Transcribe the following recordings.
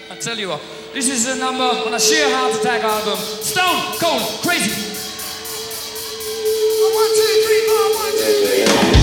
I tell you what, this is a number on a Sheer Heart Attack album, Stone Cold Crazy. 1, 2, 3, 4, 1, 2, 3, 4.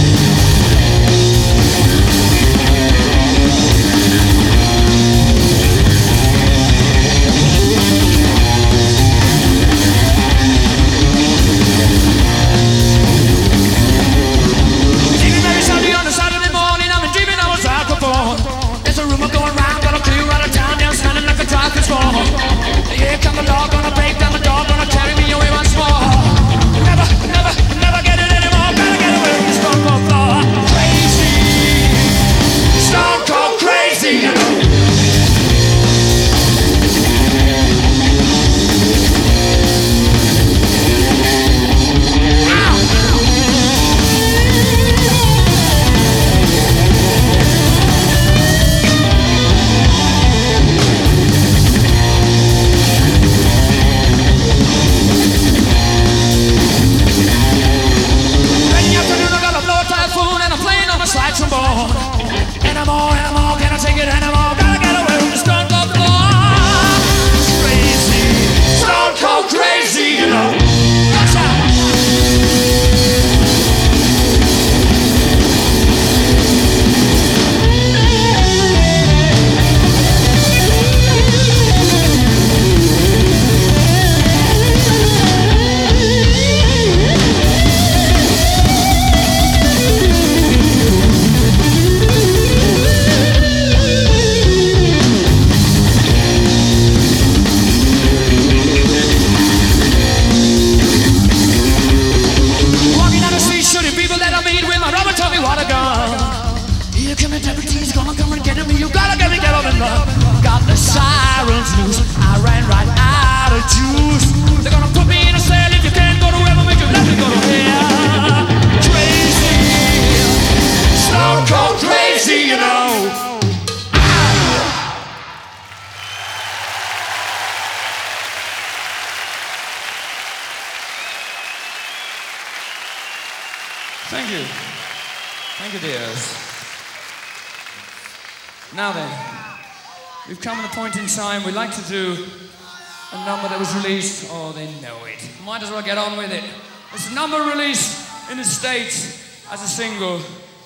Here come the dog, gonna break down the door, gonna carry me away once more. Never, never, never get it anymore. Gotta get away from the stone cold floor. Crazy, stone cold crazy. Anymore, can I take it anymore? Gotta get away from the stone cold floor. Crazy, stone cold crazy, you know. Gotcha. Deputies gonna come and get me. You gotta get me, get up in love. Got the sirens loose. I ran right out of juice. They're gonna put me in a cell if you can't go to heaven. Make you let me go to hell. Crazy, stone cold crazy, you know. Thank you. Thank you, dears. Now then, we've come at a point in time we'd like to do a number that was released. Oh, they know it. Might as well get on with it. It's a number released in the States as a single.